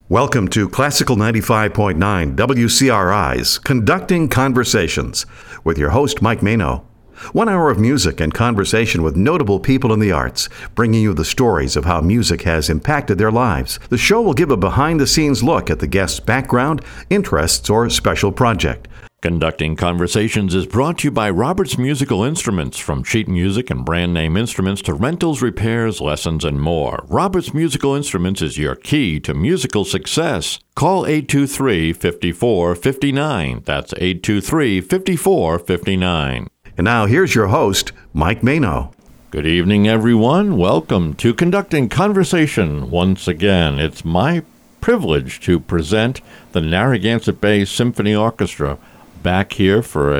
Welcome to Classical 95.9 WCRI's Conducting Conversations with your host, Mike Mano. 1 hour of music and conversation with notable people in the arts, bringing you the stories of how music has impacted their lives. The show will give a behind-the-scenes look at the guest's background, interests, or special project. Conducting Conversations is brought to you by Roberts Musical Instruments, from sheet music and brand name instruments to rentals, repairs, lessons, and more. Roberts Musical Instruments is your key to musical success. Call 823-5459. That's 823-5459. And now here's your host, Mike Mano. Good evening, everyone. Welcome to Conducting Conversation. Once again, it's my privilege to present the Narragansett Bay Symphony Orchestra back here for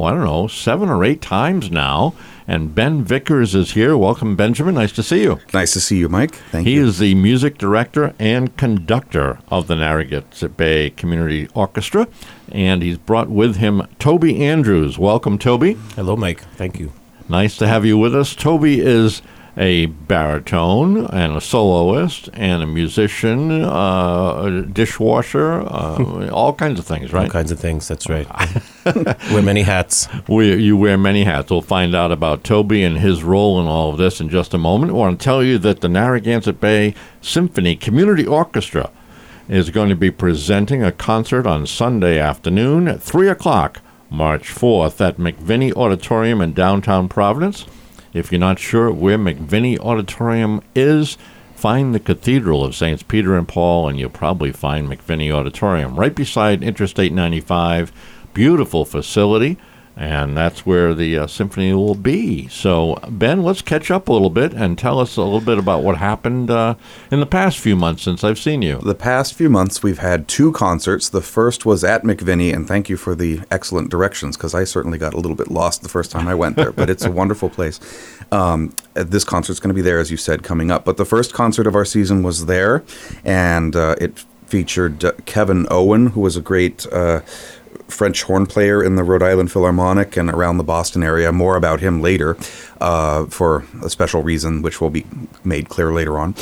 7 or 8 times now. And Ben Vickers is here. Welcome, Benjamin. Nice to see you. Nice to see you, Mike. Thank you. He is the music director and conductor of the Narragansett Bay Community Orchestra, and he's brought with him Toby Andrews. Welcome, Toby. Hello, Mike. Thank you. Nice to have you with us. Toby is a baritone and a soloist and a musician, a dishwasher, all kinds of things, right? All kinds of things, that's right. Wear many hats. You wear many hats. We'll find out about Toby and his role in all of this in just a moment. I want to tell you that the Narragansett Bay Symphony Community Orchestra is going to be presenting a concert on Sunday afternoon at 3 o'clock, March 4th, at McVinney Auditorium in downtown Providence. If you're not sure where McVinney Auditorium is, find the Cathedral of Saints Peter and Paul, and you'll probably find McVinney Auditorium right beside Interstate 95. Beautiful facility, and that's where the symphony will be. So, Ben, let's catch up a little bit and tell us a little bit about what happened in the past few months since I've seen you. The past few months, we've had 2 concerts. The first was at McVinney, and thank you for the excellent directions, because I certainly got a little bit lost the first time I went there, but it's a wonderful place. This concert's going to be there, as you said, coming up. But the first concert of our season was there, and it featured Kevin Owen, who was a great French horn player in the Rhode Island Philharmonic and around the Boston area. More about him later for a special reason, which will be made clear later on.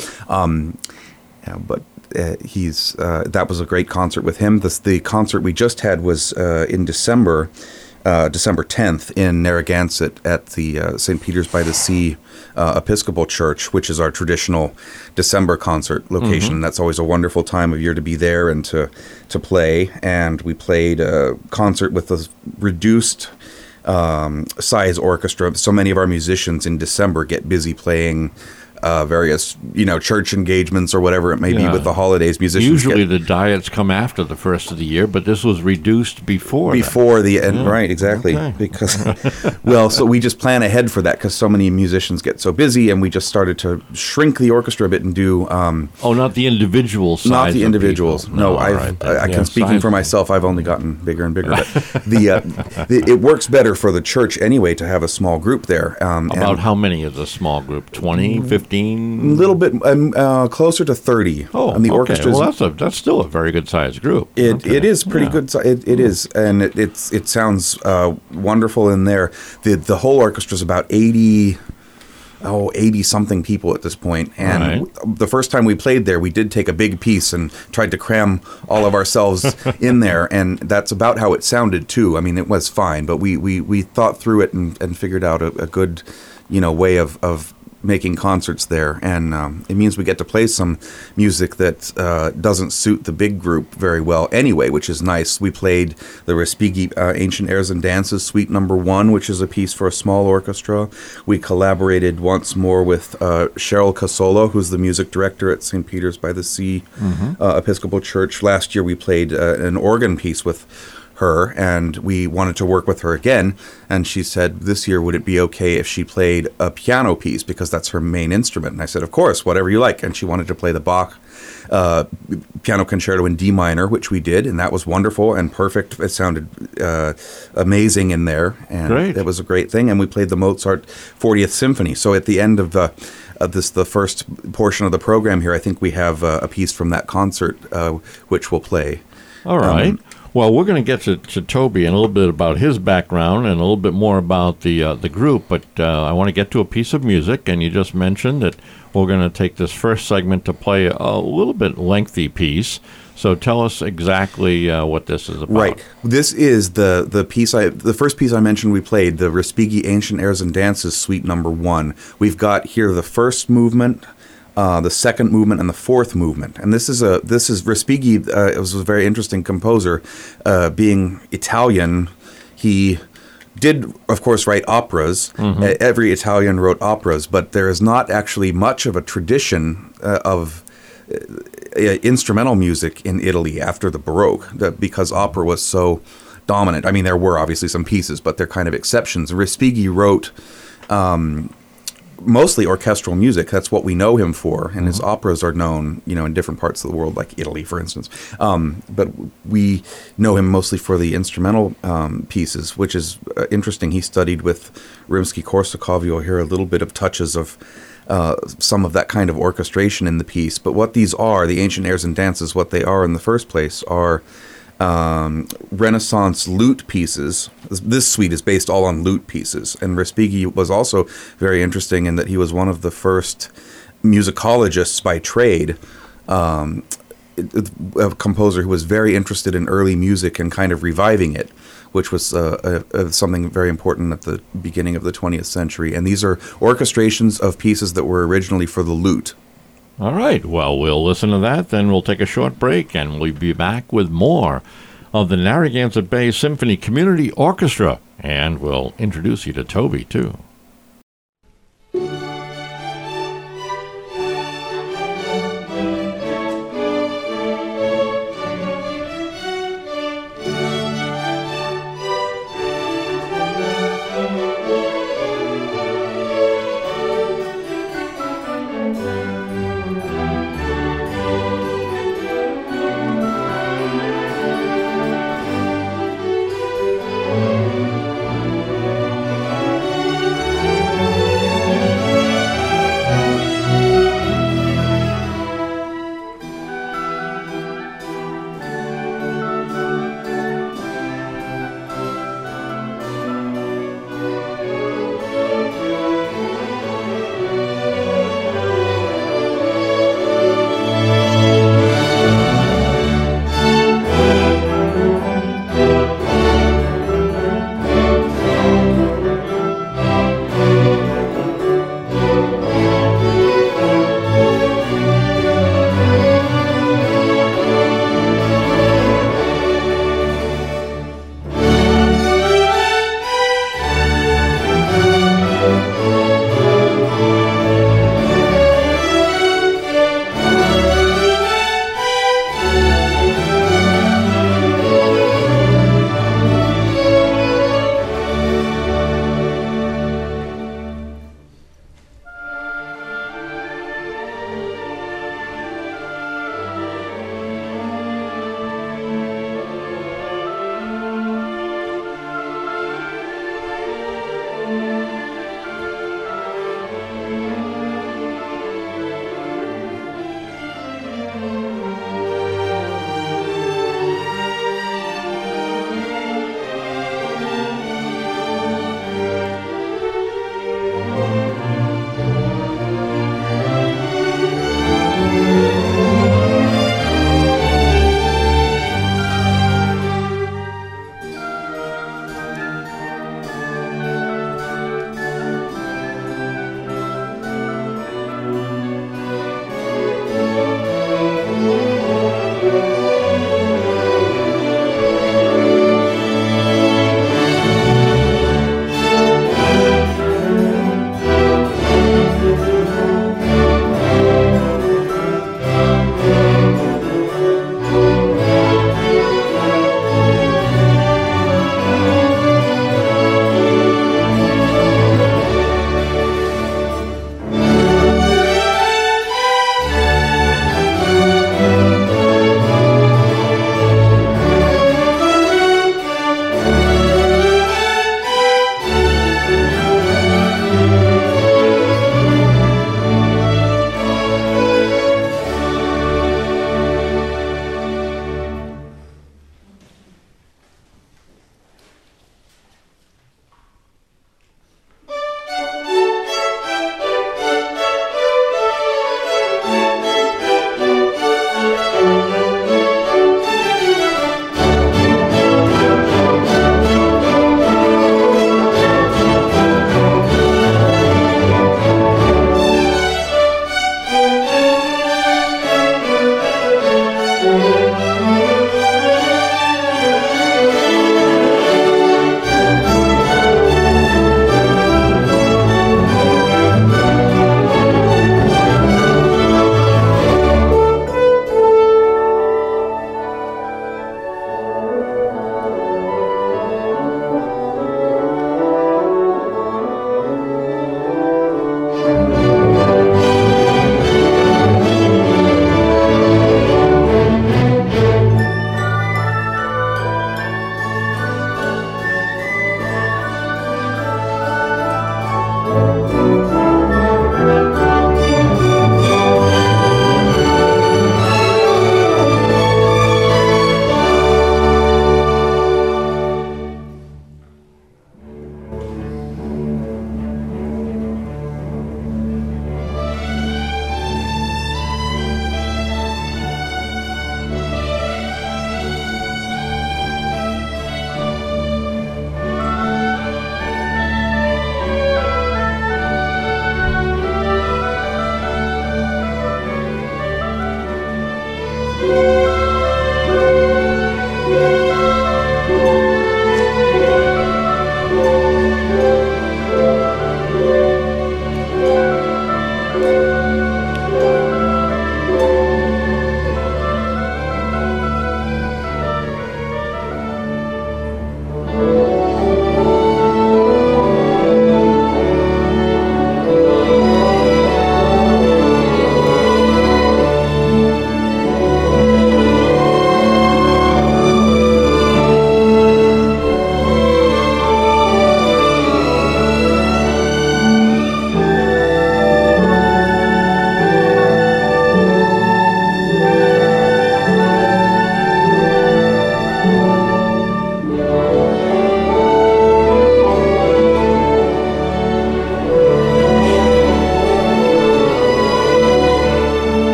That was a great concert with him. The concert we just had was in December 10th in Narragansett at the St. Peter's by the Sea Episcopal Church, which is our traditional December concert location. Mm-hmm. That's always a wonderful time of year to be there and to play. And we played a concert with a reduced size orchestra. So many of our musicians in December get busy playing various, church engagements or whatever it may be with the holidays. Musicians usually the diets come after the first of the year, but this was reduced before the end. Yeah. Right, exactly. Okay. Because, so we just plan ahead for that because so many musicians get so busy, and we just started to shrink the orchestra a bit and do. Not the individual size. Not the individuals. People. No, I can speaking for myself. I've only gotten bigger and bigger. But it works better for the church anyway to have a small group there. About how many is a small group? 20, 15? A little bit closer to 30. Oh, and the orchestra. Well, that's still a very good sized group. It is pretty good. It is, and it sounds wonderful in there. The whole orchestra is about 80 something people at this point. And the first time we played there, we did take a big piece and tried to cram all of ourselves in there, and that's about how it sounded too. I mean, it was fine, but we thought through it and figured out a good way of making concerts there, and it means we get to play some music that doesn't suit the big group very well anyway, which is nice. We played the Respighi Ancient Airs and Dances Suite No. 1, which is a piece for a small orchestra. We collaborated once more with Cheryl Casola, who's the music director at St. Peter's by the Sea Episcopal Church. Last year we played an organ piece with her, and we wanted to work with her again, and she said this year would it be okay if she played a piano piece, because that's her main instrument. And I said, of course, whatever you like. And she wanted to play the Bach piano concerto in D minor, which we did, and that was wonderful and perfect. It sounded amazing in there, and that was a great thing. And we played the Mozart 40th Symphony. So at the end of the first portion of the program here, I think we have a piece from that concert which we'll play. All right. Well, we're going to get to Toby and a little bit about his background and a little bit more about the group, but I want to get to a piece of music, and you just mentioned that we're going to take this first segment to play a little bit lengthy piece. So tell us exactly what this is about. Right. This is the piece the first piece I mentioned we played, the Respighi Ancient Airs and Dances Suite Number 1. We've got here the first movement, the second movement, and the fourth movement. And this is Respighi was a very interesting composer. Being Italian, he did, of course, write operas. Mm-hmm. Every Italian wrote operas, but there is not actually much of a tradition of instrumental music in Italy after the Baroque, because opera was so dominant. I mean, there were obviously some pieces, but they're kind of exceptions. Respighi wrote mostly orchestral music. That's what we know him for, and his operas are known, in different parts of the world, like Italy, for instance. But we know him mostly for the instrumental pieces, which is interesting. He studied with Rimsky-Korsakov. You'll hear a little bit of touches of some of that kind of orchestration in the piece. But what these are, the Ancient Airs and Dances, what they are in the first place are Renaissance lute pieces. This suite is based all on lute pieces. And Respighi was also very interesting in that he was one of the first musicologists by trade, a composer who was very interested in early music and kind of reviving it, which was something very important at the beginning of the 20th century. And these are orchestrations of pieces that were originally for the lute. All right. Well, we'll listen to that, then we'll take a short break, and we'll be back with more of the Narragansett Bay Symphony Community Orchestra. And we'll introduce you to Toby, too.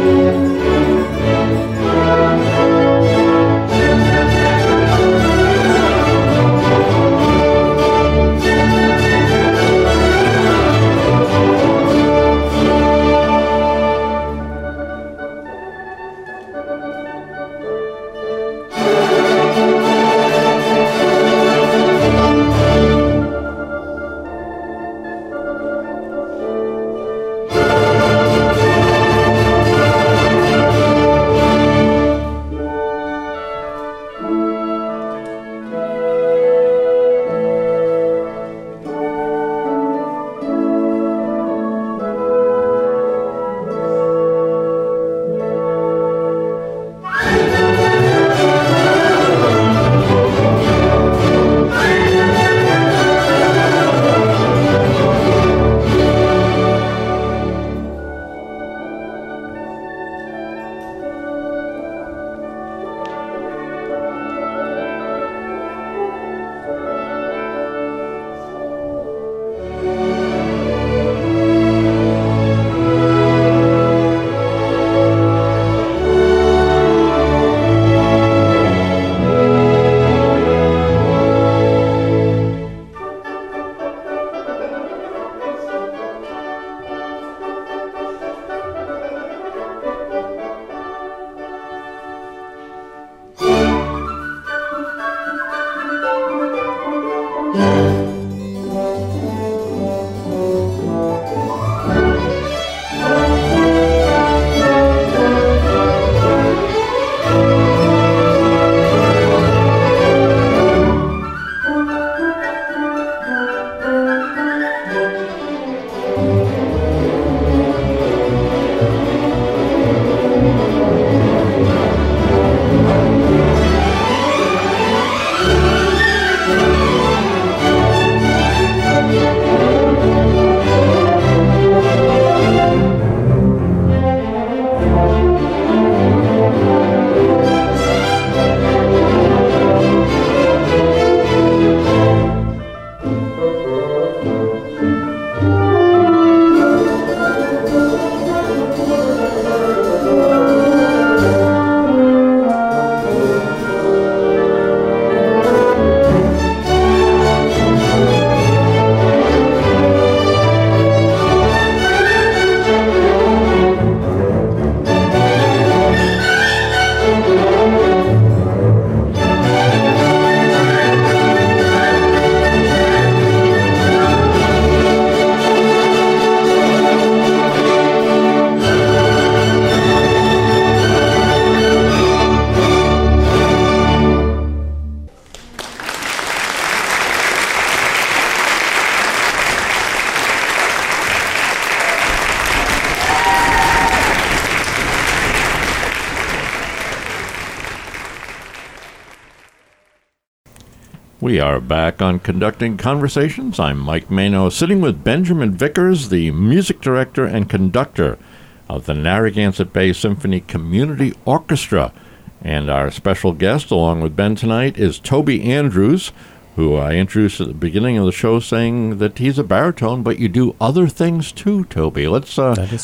We are back on Conducting Conversations. I'm Mike Mano, sitting with Benjamin Vickers, the music director and conductor of the Narragansett Bay Symphony Community Orchestra. And our special guest, along with Ben tonight, is Toby Andrews, who I introduced at the beginning of the show saying that he's a baritone, but you do other things too, Toby. Let's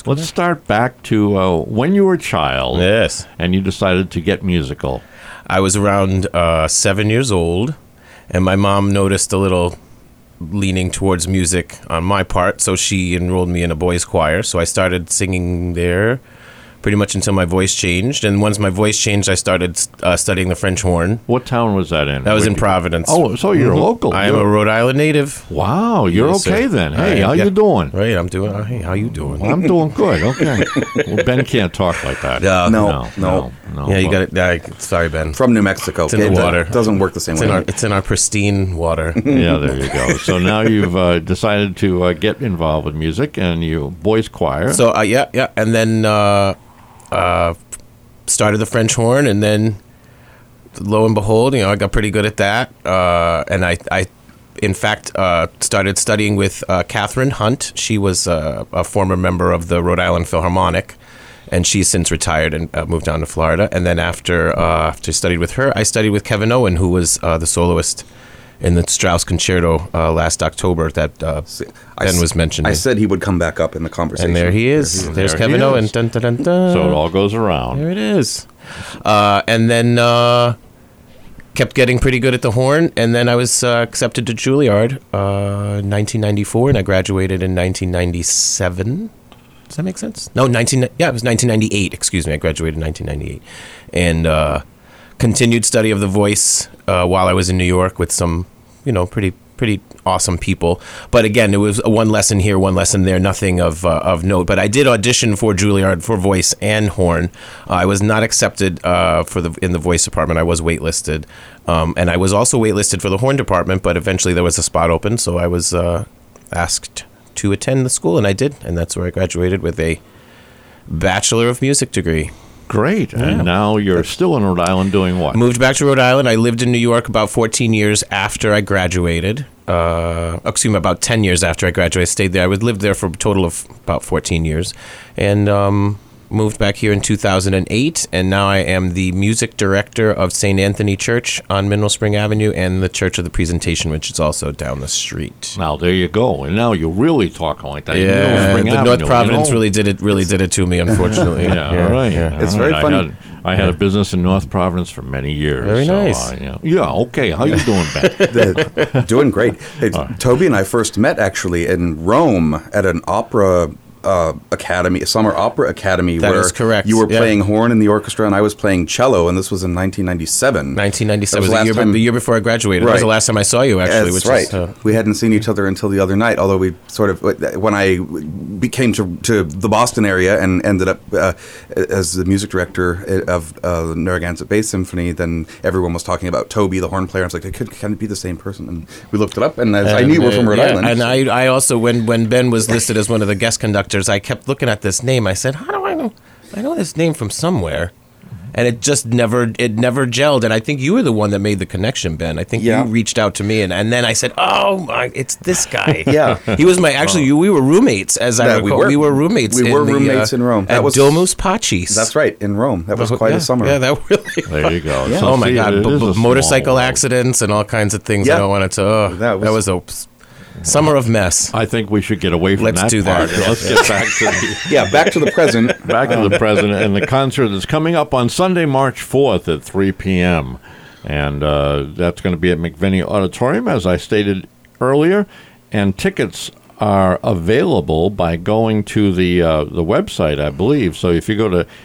start back to when you were a child. Yes. And you decided to get musical. I was around 7 years old, and my mom noticed a little leaning towards music on my part, so she enrolled me in a boys' choir. So I started singing there pretty much until my voice changed. And once my voice changed, I started studying the French horn. What town was that in? That was in Providence. Oh, so you're local. I am a Rhode Island native. Wow, you're Yes, okay sir. then. Hey, how you doing? Right, I'm doing. Hey, how you doing? Well, I'm doing good. Okay. Well, Ben can't talk like that. No. Yeah, you got it. Sorry, Ben. From New Mexico. It's in the water. It doesn't work the same way. It's in our pristine water. Yeah, there you go. So now you've decided to get involved with music and you boys choir. So and then started the French horn, and then lo and behold, I got pretty good at that. And I in fact, started studying with Catherine Hunt. She was a former member of the Rhode Island Philharmonic, and she's since retired and moved down to Florida. And then after I studied with her, I studied with Kevin Owen, who was the soloist in the Strauss Concerto last October that Ben was mentioning. I said he would come back up in the conversation. And there he is. There's Kevin Owen. Dun, dun, dun, dun. So it all goes around. There it is. And then kept getting pretty good at the horn, and then I was accepted to Juilliard in 1994, and I graduated in 1997. Does that make sense? No, it was 1998. Excuse me, I graduated in 1998, and continued study of the voice while I was in New York with some, pretty awesome people. But again, it was one lesson here, one lesson there, nothing of note. But I did audition for Juilliard for voice and horn. I was not accepted in the voice department. I was waitlisted, and I was also waitlisted for the horn department. But eventually, there was a spot open, so I was asked to attend the school, and I did, and that's where I graduated with a Bachelor of Music degree. Great. And now you're still in Rhode Island doing what? Moved back to Rhode Island. I lived in New York about 14 years after I graduated. About 10 years after I graduated. Stayed there. I lived there for a total of about 14 years. And moved back here in 2008. And now I am the music director of St. Anthony Church on Mineral Spring Avenue and the Church of the Presentation, which is also down the street. Now, there you go. And now you're really talking like that. Yeah, the North Providence really did it to me, unfortunately. Yeah, right. Yeah. It's very funny. I had a business in North Providence for many years. Very nice. Okay. How you doing, Ben? Doing great. Hey, Toby and I first met actually in Rome at an opera academy, a summer opera academy. That where is correct. You were playing horn in the orchestra and I was playing cello, and this was in 1997. 1997 was the year before I graduated. Right. That was the last time I saw you, actually. That's right. We hadn't seen each other until the other night, although we sort of, when I came to the Boston area and ended up as the music director of the Narragansett Bay Symphony, then everyone was talking about Toby, the horn player. I was like, can it be the same person? And we looked it up, and I knew you were from Rhode Island. And I also, when Ben was listed as one of the guest conductors, I kept looking at this name. I said, how do I know? I know this name from somewhere. And it just never gelled. And I think you were the one that made the connection, Ben. I think you reached out to me, and then I said, it's this guy. Yeah. He was we were roommates, as I recall. We were roommates. We were roommates in Rome. At Domus Pacis. That's right, in Rome. That was quite a summer. Yeah, that really There you go. Yeah. So oh, my God. Motorcycle accidents and all kinds of things. I don't want to... that was a... summer of mess. I think we should get away from Let's that do part. that. Let's get back to the back to the present. Back to the present, and the concert is coming up on Sunday, March 4th at 3 p.m. And that's going to be at McVinney Auditorium, as I stated earlier. And tickets are available by going to the website, I believe. So if you go to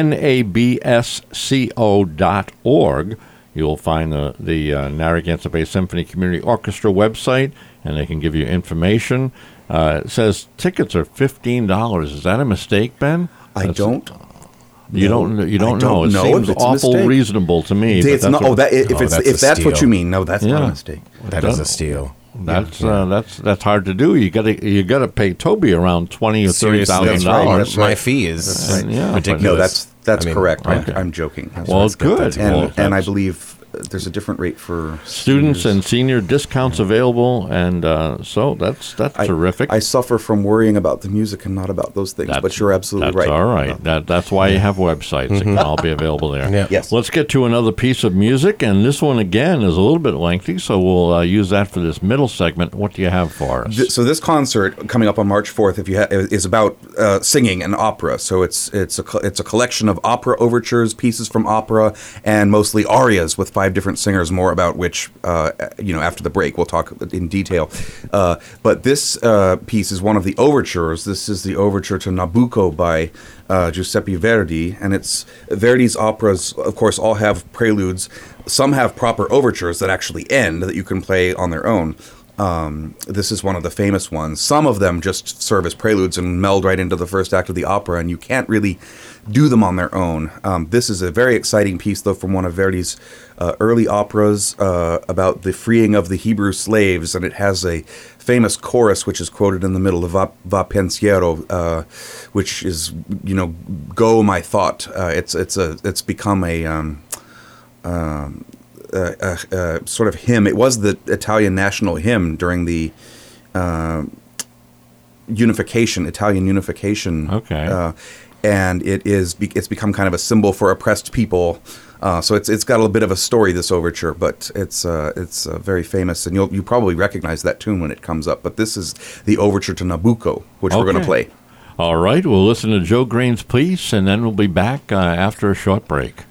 nabsco.org, you'll find the Narragansett Bay Symphony Community Orchestra website, and they can give you information. It says tickets are $15. Is that a mistake, Ben? I don't. You don't know. It seems awful reasonable to me. If that's what you mean, no, that's not a mistake. That is a steal. That's hard to do. You gotta pay Toby around $20,000 or $30,000. My fee is ridiculous. No, that's correct. Okay. I'm joking. Well, good. And I believe there's a different rate for students and senior discounts available, and so that's terrific. I suffer from worrying about the music and not about those things, but you're absolutely right. That's all right. That's why you have websites. It can all be available there. Yeah. Yes. Let's get to another piece of music, and this one again is a little bit lengthy, so we'll use that for this middle segment. What do you have for us? So this concert coming up on March 4th, is about singing and opera. So it's a collection of opera overtures, pieces from opera, and mostly arias with 5 different singers, more about which, after the break, we'll talk in detail. But this piece is one of the overtures. This is the overture to Nabucco by Giuseppe Verdi, and it's Verdi's operas, of course, all have preludes. Some have proper overtures that actually end, that you can play on their own. This is one of the famous ones. Some of them just serve as preludes and meld right into the first act of the opera, and you can't really do them on their own. This is a very exciting piece, though, from one of Verdi's early operas about the freeing of the Hebrew slaves, and it has a famous chorus which is quoted in the middle of Va Pensiero, which is, go my thought. It's become a sort of hymn. It was the Italian national hymn during the Italian unification. Okay. and it's become kind of a symbol for oppressed people. So it's got a little bit of a story, this overture, but it's very famous, and you probably recognize that tune when it comes up. But this is the overture to Nabucco, which we're going to play. All right, we'll listen to Joe Green's piece, and then we'll be back after a short break.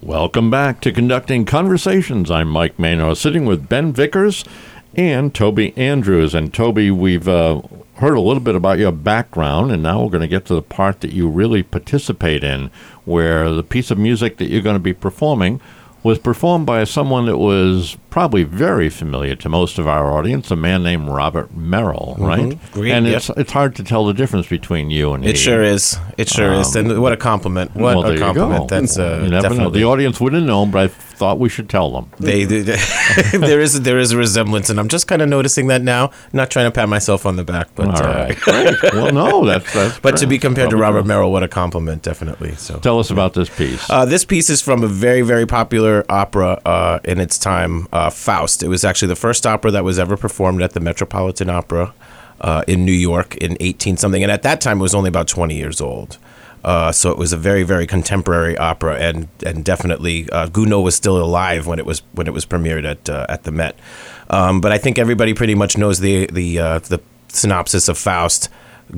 Welcome back to Conducting Conversations. I'm Mike Mano, sitting with Ben Vickers and Toby Andrews. And Toby, we've heard a little bit about your background, and now we're going to get to the part that you really participate in, where the piece of music that you're going to be performing was performed by someone that was probably very familiar to most of our audience, a man named Robert Merrill, right? Great, and yep. it's hard to tell the difference between you and he. It sure is. It sure is. And what a compliment. What Well, a there you compliment. go. That's You never know. definitely. The audience wouldn't know, but I thought we should tell them. There is a resemblance, and I'm just kind of noticing that now. Not trying to pat myself on the back, but All right, great. Well, no, that's but to great. be compared to Robert Robert Merrill, what a compliment, definitely. So Tell us about this piece. this piece is from a very, very popular opera in its time, Faust. It was actually the first opera that was ever performed at the Metropolitan Opera in New York in 18-something. And at that time, it was only about 20 years old. So it was a very, very contemporary opera, and definitely Gounod was still alive when it was premiered at the Met. But I think everybody pretty much knows the synopsis of Faust.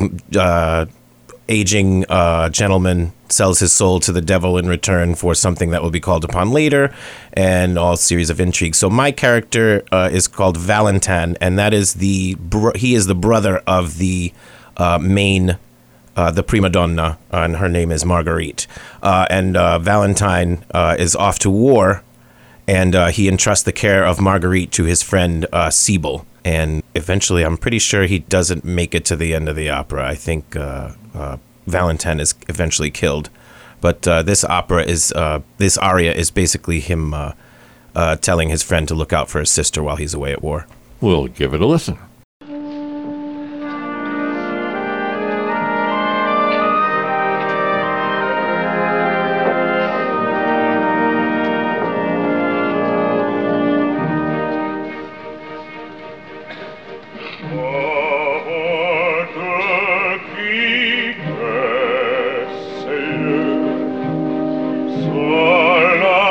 Aging gentleman sells his soul to the devil in return for something that will be called upon later, and all series of intrigues. So my character is called Valentin, and that is he is the brother of the main, the prima donna, and her name is Marguerite. And Valentine is off to war, and he entrusts the care of Marguerite to his friend Siebel. And eventually, I'm pretty sure he doesn't make it to the end of the opera. I think Valentin is eventually killed. But this aria is basically him telling his friend to look out for his sister while he's away at war. We'll give it a listen.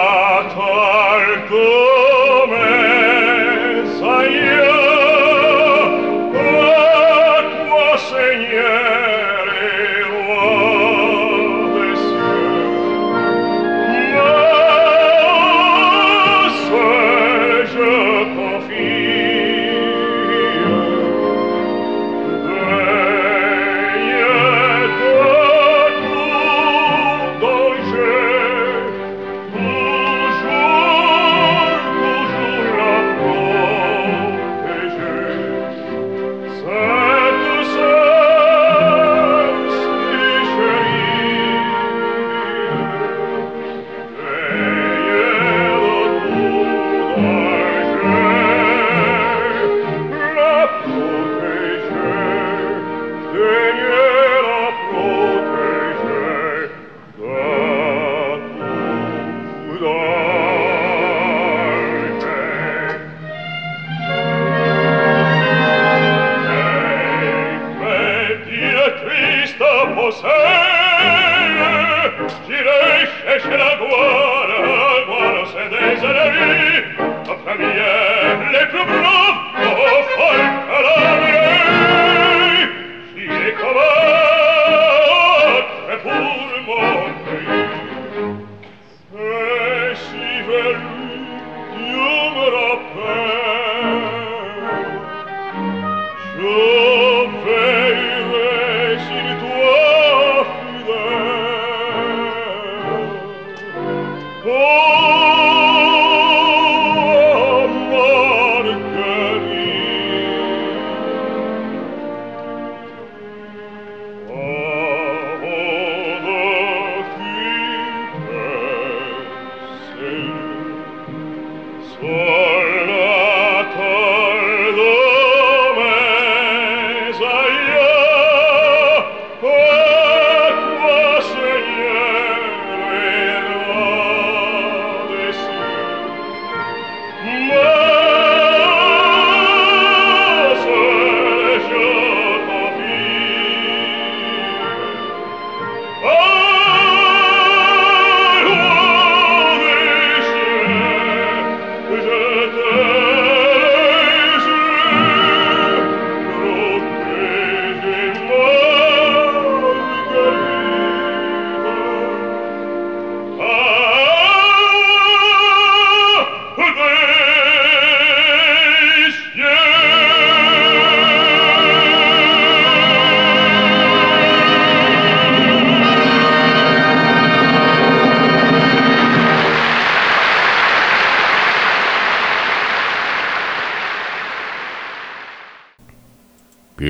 Come, Seigneur.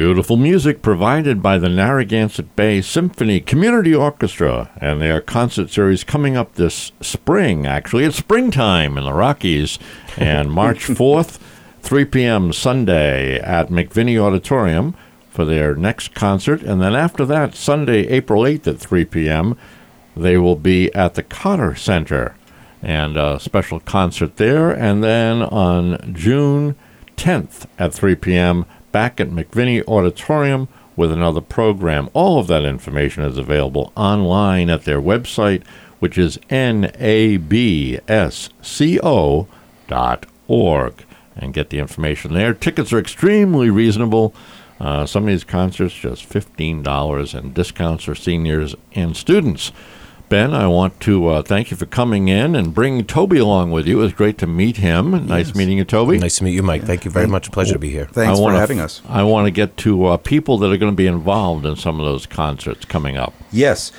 Beautiful music provided by the Narragansett Bay Symphony Community Orchestra and their concert series coming up this spring. Actually, it's springtime in the Rockies. And March 4th, 3 p.m. Sunday at McVinney Auditorium for their next concert. And then after that, Sunday, April 8th at 3 p.m., they will be at the Cotter Center and a special concert there. And then on June 10th at 3 p.m., back at McVinney Auditorium with another program. All of that information is available online at their website, which is nabsco.org, and get the information there. Tickets are extremely reasonable. Some of these concerts just $15, and discounts for seniors and students. Ben, I want to thank you for coming in and bringing Toby along with you. It was great to meet him. Nice meeting you, Toby. Nice to meet you, Mike. Thank you very much. Pleasure to be here. Thanks for having us. I want to get to people that are going to be involved in some of those concerts coming up. Yes,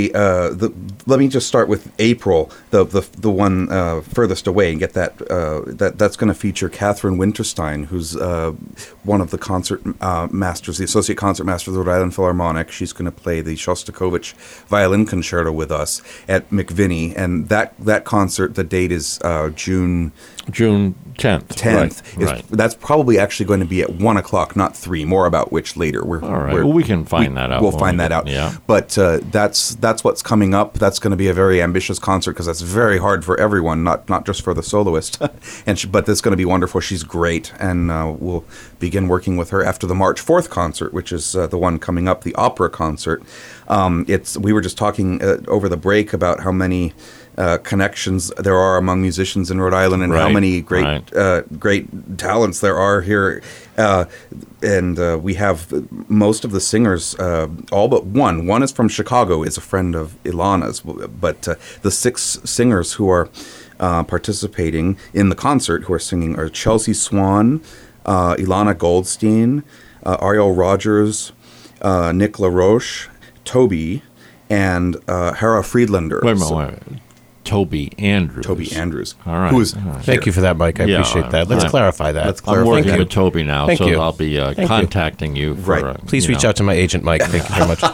let me just start with April, the one furthest away, and get that's going to feature Catherine Winterstein, who's one of the concert masters, the associate concert master of the Rhode Island Philharmonic. She's going to play the Shostakovich Violin Concerto with us at McVinney, and that concert, the date is June 10th. Right. That's probably actually going to be at 1 o'clock, not 3. More about which later. All right. Well, we can find that out. We'll find that out. Yeah. But that's what's coming up. That's going to be a very ambitious concert because that's very hard for everyone, not just for the soloist. But it's going to be wonderful. She's great, and we'll begin working with her after the March 4th concert, which is the one coming up, the opera concert. We were just talking over the break about how many connections there are among musicians in Rhode Island, and how many great talents there are here. And we have most of the singers, all but one. One is from Chicago, is a friend of Ilana's. But the 6 singers who are participating in the concert, who are singing, are Chelsea Swan, Ilana Goldstein, Ariel Rogers, Nick LaRoche, Toby, and Hera Friedlander. Wait a minute. Toby Andrews. Toby Andrews. All right. Thank you for that, Mike. I appreciate that. Let's clarify that. I'm working with Toby now, Thank you. I'll be contacting you. For, Please reach out to my agent, Mike. Thank you very much.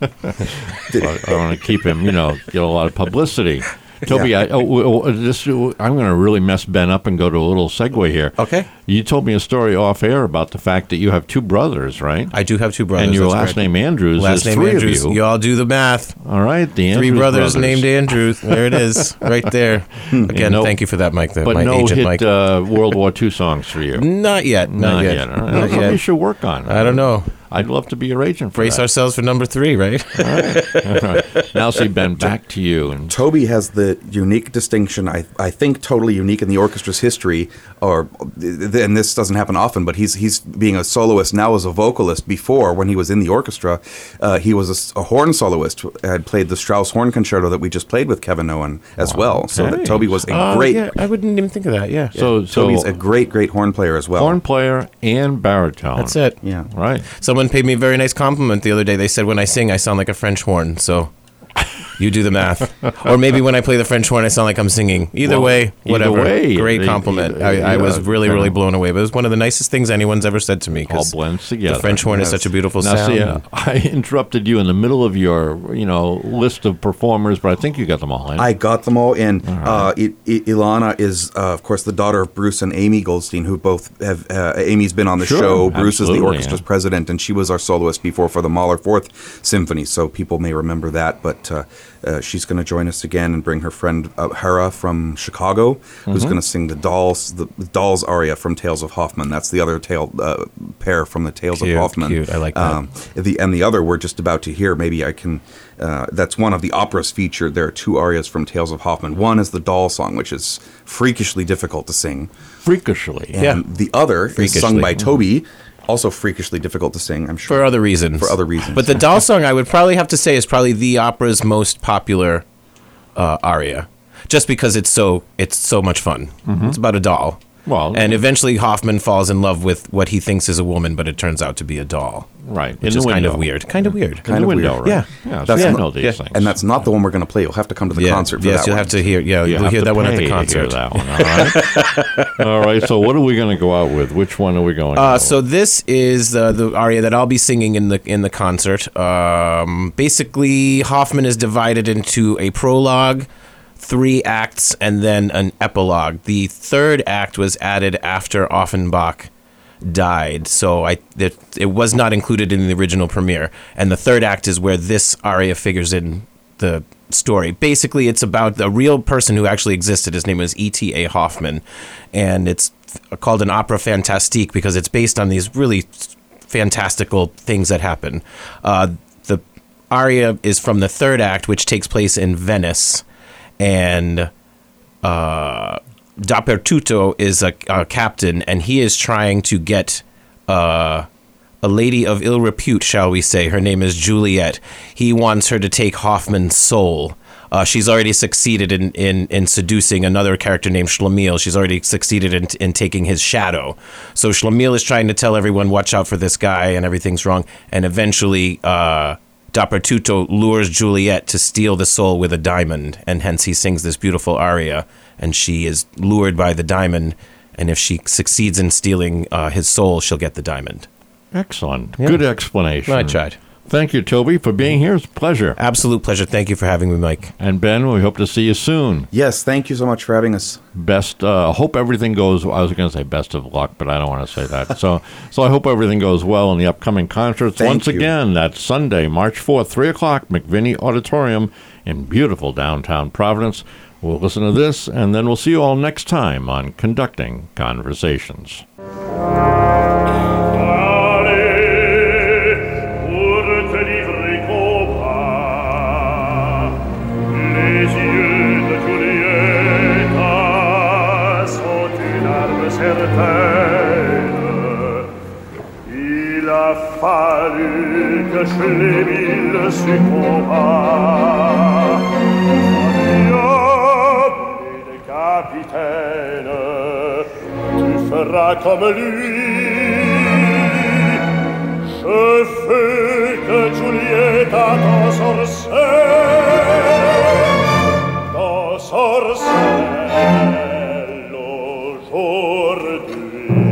I want to keep him, get a lot of publicity. Toby, I'm going to really mess Ben up and go to a little segue here. Okay. You told me a story off air about the fact that you have 2 brothers, right? I do have 2 brothers. And your last name Andrews. Last name 3 Andrews. of you. You all do the math. All right, the Andrews 3 brothers named Andrews. There it is, right there. Again, thank you for that, Mike. But my no agent, hit Mike. World War II songs for you. Not yet. Not yet. All right. That's something you should work on. I don't know. I'd love to be your agent for Brace that. ourselves for number 3, right? All right. Now, see, Ben, back to you. And Toby has the unique distinction, I think totally unique in the orchestra's history, and this doesn't happen often, but he's being a soloist now as a vocalist. Before, when he was in the orchestra, he was a horn soloist. Had played the Strauss Horn Concerto that we just played with Kevin Owen as well. So that Toby was a great... Yeah, I wouldn't even think of that, yeah. So Toby's a great horn player as well. Horn player and baritone. That's it. Yeah. Right. Someone paid me a very nice compliment the other day. They said when I sing, I sound like a French horn, so... You do the math. Or maybe when I play the French horn, I sound like I'm singing. Either way, whatever. Either way, great compliment. I was really blown away. But it was one of the nicest things anyone's ever said to me. All blends together. The French horn is such a beautiful now, sound. See, I interrupted you in the middle of your, list of performers, but I think you got them all in. I got them all in. Right. Ilana is, of course, the daughter of Bruce and Amy Goldstein, who both have... Amy's been on the show. Bruce is the orchestra's president, and she was our soloist before for the Mahler 4th Symphony, so people may remember that, but... she's going to join us again and bring her friend Hera from Chicago, who's going to sing the Dolls aria from Tales of Hoffmann. That's the other pair from the Tales of Hoffmann. Cute, I like that. The other we're just about to hear. Maybe I can. That's one of the operas featured. There are 2 arias from Tales of Hoffmann. One is the Doll song, which is freakishly difficult to sing. Freakishly, and the other is sung by Toby. Also freakishly difficult to sing, I'm sure. For other reasons. But the Doll song, I would probably have to say, is probably the opera's most popular aria, just because it's so much fun. It's about a doll, Well, and eventually Hoffman falls in love with what he thinks is a woman, but it turns out to be a doll. Right. Which is kind of weird. Kind of weird. Kind of window, weird. right? Yeah. So That's I not- know these things. And that's not the one we're going to play. You'll have to come to the concert for Yes, that you'll one. have to hear. Yeah, You you'll have hear to that one at pay the to concert. hear that one, all right? All right, so what are we going to go out with? Which one are we going So this is the aria that I'll be singing in the concert. Basically, Hoffman is divided into a prologue, 3 acts, and then an epilogue. The 3rd act was added after Offenbach died, so it was not included in the original premiere. And the 3rd act is where this aria figures in the story. Basically, it's about a real person who actually existed. His name was E.T.A. Hoffman, and it's called an opera fantastique because it's based on these really fantastical things that happen. The aria is from the 3rd act, which takes place in Venice, and Dappertutto is a captain, and he is trying to get a lady of ill repute, shall we say. Her name is Juliet. He wants her to take Hoffman's soul. She's already succeeded in seducing another character named Schlemiel. She's already succeeded in taking his shadow. So Schlemiel is trying to tell everyone, watch out for this guy, and everything's wrong. And eventually, Dappertutto lures Juliet to steal the soul with a diamond, and hence he sings this beautiful aria, and she is lured by the diamond, and if she succeeds in stealing his soul, she'll get the diamond. Excellent. Good explanation. I tried. Thank you, Toby, for being here. It's a pleasure. Absolute pleasure. Thank you for having me, Mike. And Ben, we hope to see you soon. Yes, thank you so much for having us. Hope everything goes. I was going to say best of luck, but I don't want to say that. So I hope everything goes well in the upcoming concerts. Thank Once you. again, that's Sunday, March 4th, 3 o'clock, McVinney Auditorium in beautiful downtown Providence. We'll listen to this, and then we'll see you all next time on Conducting Conversations. Il a fallu que Schlemil succomba. Diable capitaine, tu feras comme lui. Je veux que Giulietta t'ensorcelle aujourd'hui.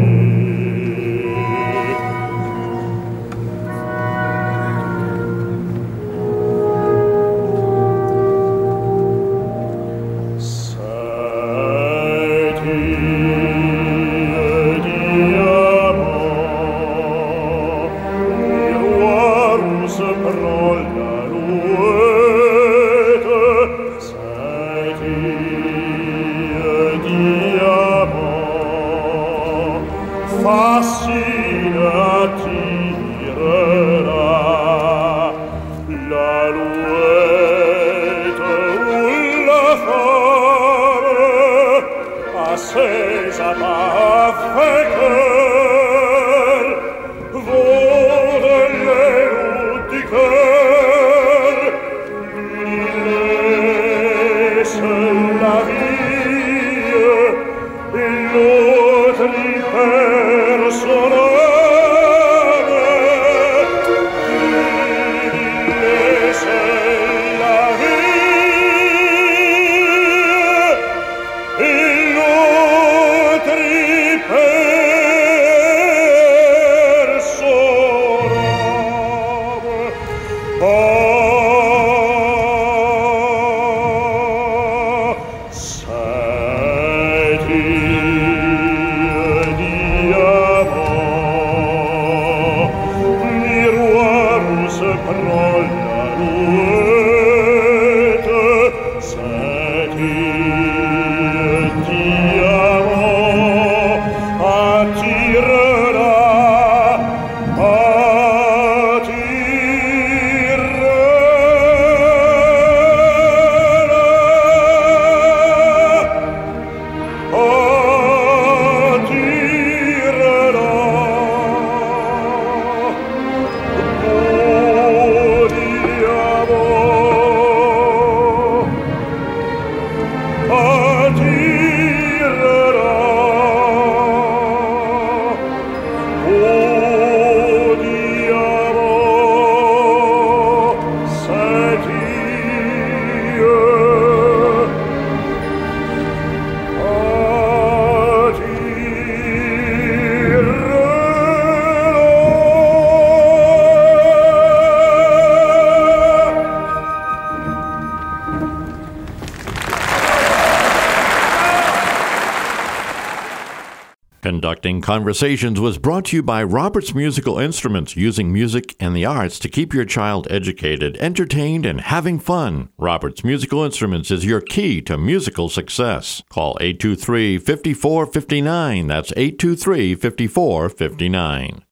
Fascine attirera l'alouette ou la femme à ses parfaits cœurs vont de l'eau du cœur lui laisse la vie et l'autre y perd son âme. Il laisse la vie et l'autre y perd son âme. Conducting Conversations was brought to you by Roberts Musical Instruments, using music and the arts to keep your child educated, entertained, and having fun. Roberts Musical Instruments is your key to musical success. Call 823-5459. That's 823-5459.